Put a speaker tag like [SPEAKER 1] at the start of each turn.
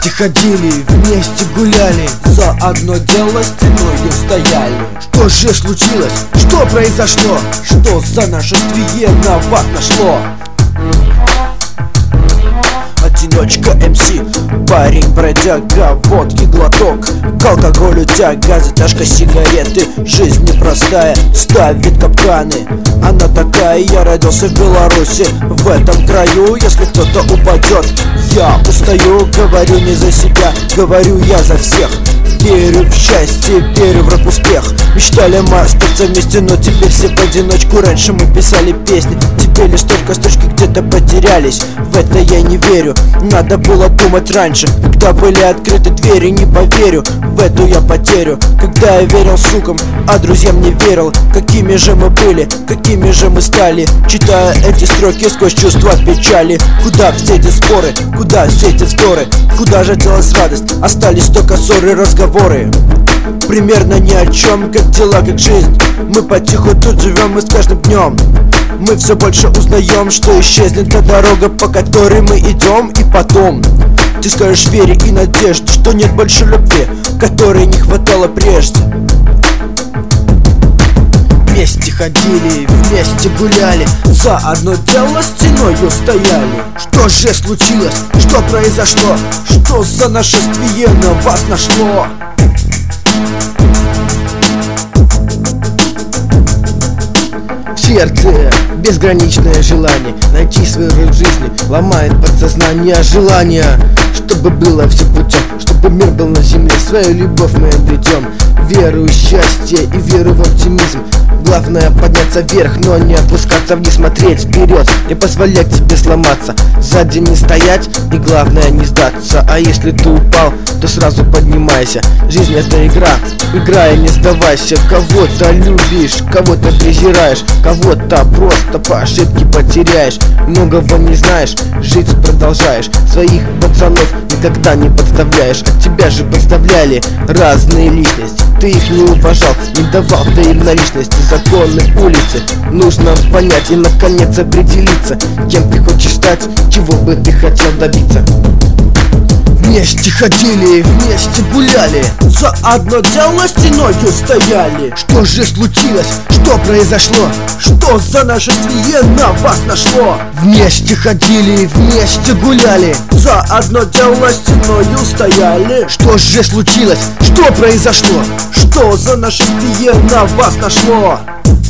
[SPEAKER 1] Вместе ходили, вместе гуляли, за одно дело стеною стояли. Что же случилось? Что произошло? Что за нашествие на вас нашло? Одиночка МС, парень бродяга, водки глоток, к алкоголю тяга, затяжка сигареты. Жизнь непростая, ставит капканы. Она такая, я родился в Беларуси, в этом краю. Если кто-то упадет, я устаю. Говорю не за себя, говорю я за всех. Верю в счастье, верю в рэп-успех. Мечтали мы остаться вместе, но теперь все в одиночку. Раньше мы писали песни, теперь лишь только строчки где-то потерялись. В это я не верю, надо было думать раньше, когда были открыты двери. Не поверю в эту я потерю, когда я верил сукам, а друзьям не верил. Какими же мы были, какими же мы стали, читая эти строки сквозь чувства печали. Куда все эти споры, куда все эти вздоры, куда же делась радость, остались только ссоры, разговоры. Примерно ни о чем, как дела, как жизнь. Мы потиху тут живем, и с каждым днем мы все больше узнаем, что исчезнет та дорога, по которой мы идем. И потом ты скажешь вере и надежде, что нет больше любви, которой не хватало прежде. Вместе ходили, вместе гуляли, за одно дело стеною стояли. Что же случилось? Что произошло? Что за нашествие на вас нашло? В сердце безграничное желание найти свою роль в жизни, ломает подсознание желания, чтобы было все путем, чтобы мир был на земле, свою любовь мы обретем. Веру в счастье и веру в оптимизм. Главное подняться вверх, но не опускаться вниз, смотреть вперед, не позволять себе сломаться, сзади не стоять и главное не сдаться. А если ты упал, то сразу поднимайся. Жизнь это игра, играй, не сдавайся. Кого-то любишь, кого-то презираешь, кого-то просто по ошибке потеряешь. Многого не знаешь, жить продолжаешь, своих пацанов никогда не подставляешь. От тебя же подставляли разные личности, ты их не уважал, не давал ты им наличности. Законы улицы нужно понять и наконец определиться, кем ты хочешь стать, чего бы ты хотел добиться. Вместе ходили, вместе гуляли, за одно дело стеною стояли. Что же случилось? Что произошло? Что за нашествие на вас нашло? Вместе ходили, вместе гуляли, за одно дело стеною стояли. Что же случилось? Что произошло? Что за нашествие на вас нашло?